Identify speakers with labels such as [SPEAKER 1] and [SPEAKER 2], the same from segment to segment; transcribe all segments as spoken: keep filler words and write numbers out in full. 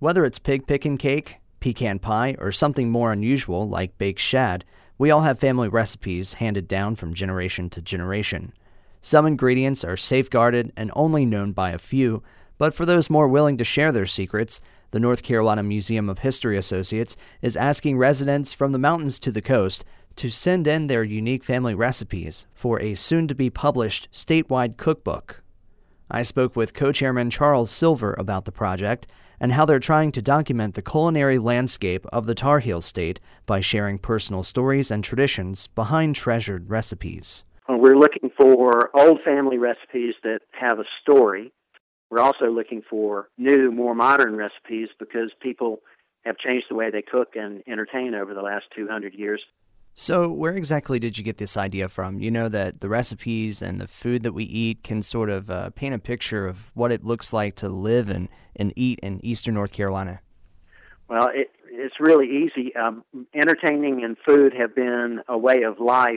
[SPEAKER 1] Whether it's pig picking cake, pecan pie, or something more unusual like baked shad, we all have family recipes handed down from generation to generation. Some ingredients are safeguarded and only known by a few, but for those more willing to share their secrets, the North Carolina Museum of History Associates is asking residents from the mountains to the coast to send in their unique family recipes for a soon-to-be-published statewide cookbook. I spoke with co-chairman Charles Silver about the project and how they're trying to document the culinary landscape of the Tar Heel State by sharing personal stories and traditions behind treasured recipes.
[SPEAKER 2] We're looking for old family recipes that have a story. We're also looking for new, more modern recipes because people have changed the way they cook and entertain over the last two hundred years.
[SPEAKER 1] So where exactly did you get this idea from? You know that the recipes and the food that we eat can sort of uh, paint a picture of what it looks like to live and, and eat in eastern North Carolina.
[SPEAKER 2] Well, it, it's really easy. Um, entertaining and food have been a way of life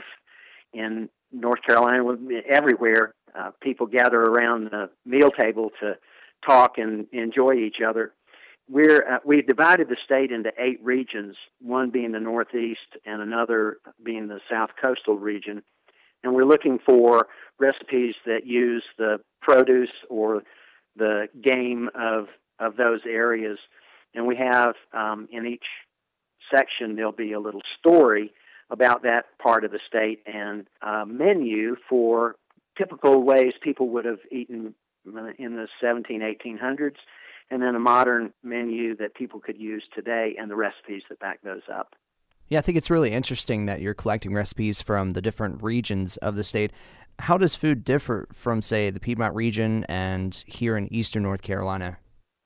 [SPEAKER 2] in North Carolina, everywhere. Uh, people gather around the meal table to talk and enjoy each other. We're uh, we've divided the state into eight regions, one being the Northeast and another being the South Coastal region. And we're looking for recipes that use the produce or the game of of those areas. And we have um, in each section there'll be a little story about that part of the state and a menu for typical ways people would have eaten in the seventeen, eighteen hundreds. And then a modern menu that people could use today and the recipes that back those up.
[SPEAKER 1] Yeah, I think it's really interesting that you're collecting recipes from the different regions of the state. How does food differ from, say, the Piedmont region and here in eastern North Carolina?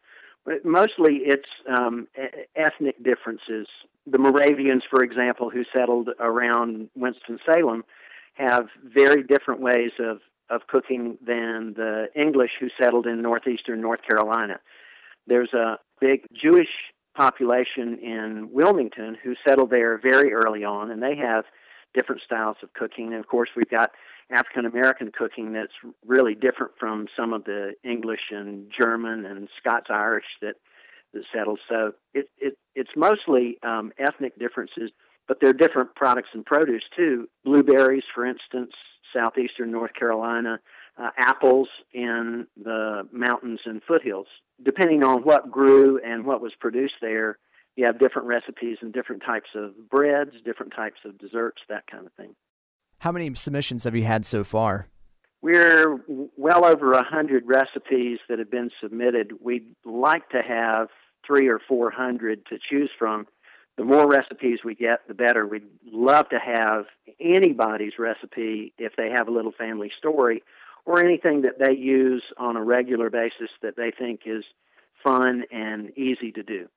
[SPEAKER 2] But mostly it's um, ethnic differences. The Moravians, for example, who settled around Winston-Salem, have very different ways of, of cooking than the English who settled in northeastern North Carolina. There's a big Jewish population in Wilmington who settled there very early on, and they have different styles of cooking. And, of course, we've got African-American cooking that's really different from some of the English and German and Scots-Irish that, that settled. So it, it, it's mostly um, ethnic differences, but there are different products and produce, too. Blueberries, for instance, southeastern North Carolina, uh, apples in the mountains and foothills. Depending on what grew and what was produced there, you have different recipes and different types of breads, different types of desserts, that kind of thing.
[SPEAKER 1] How many submissions have you had so far?
[SPEAKER 2] We're well over one hundred recipes that have been submitted. We'd like to have three or four hundred to choose from. The more recipes we get, the better. We'd love to have anybody's recipe if they have a little family story or anything that they use on a regular basis that they think is fun and easy to do.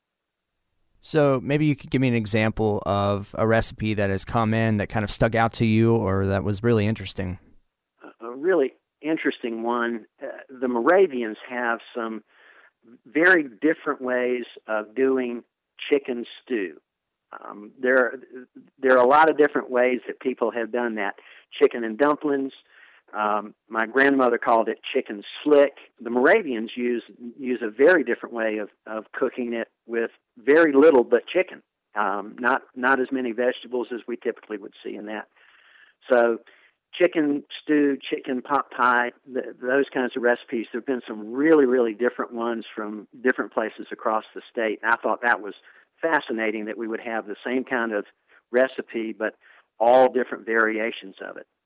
[SPEAKER 1] So maybe you could give me an example of a recipe that has come in that kind of stuck out to you or that was really interesting.
[SPEAKER 2] A really interesting one, uh, the Moravians have some very different ways of doing chicken stew. Um, there, there are a lot of different ways that people have done that. Chicken and dumplings. Um, my grandmother called it chicken slick. The Moravians use use a very different way of, of cooking it with very little but chicken. Um, not not as many vegetables as we typically would see in that. So chicken stew, chicken pot pie, th- those kinds of recipes. There have been some really, really different ones from different places across the state. And I thought that was fascinating that we would have the same kind of recipe, but all different variations of it.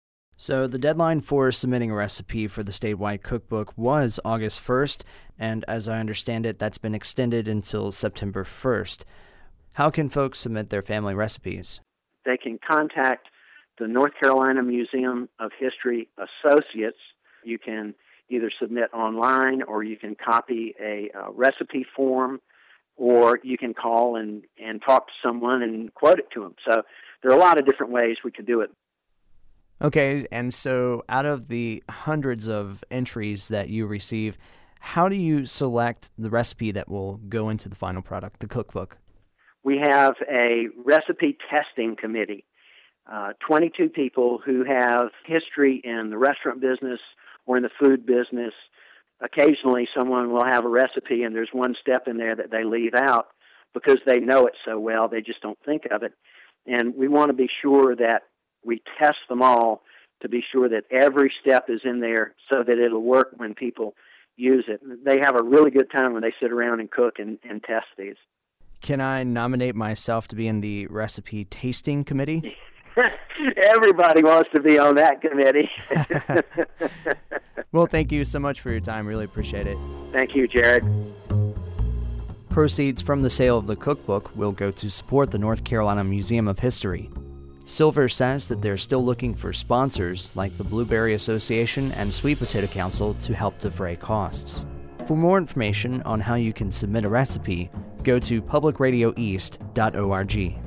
[SPEAKER 1] So the deadline for submitting a recipe for the statewide cookbook was August first, and as I understand it, that's been extended until September first. How can folks submit their family recipes?
[SPEAKER 2] They can contact the North Carolina Museum of History Associates. You can either submit online or you can copy a, a recipe form, or you can call and, and talk to someone and quote it to them. So there are a lot of different ways we could do it.
[SPEAKER 1] Okay, and so out of the hundreds of entries that you receive, how do you select the recipe that will go into the final product, the cookbook?
[SPEAKER 2] We have a recipe testing committee, uh, twenty-two people who have history in the restaurant business or in the food business, occasionally someone will have a recipe and there's one step in there that they leave out because they know it so well, they just don't think of it. And we want to be sure that we test them all to be sure that every step is in there so that it'll work when people use it. They have a really good time when they sit around and cook and, and test these.
[SPEAKER 1] Can I nominate myself to be in the recipe tasting committee?
[SPEAKER 2] Everybody wants to be on that committee.
[SPEAKER 1] Well, thank you so much for your time. Really appreciate it.
[SPEAKER 2] Thank you, Jared.
[SPEAKER 1] Proceeds from the sale of the cookbook will go to support the North Carolina Museum of History. Silver says that they're still looking for sponsors like the Blueberry Association and Sweet Potato Council to help defray costs. For more information on how you can submit a recipe, go to public radio east dot org.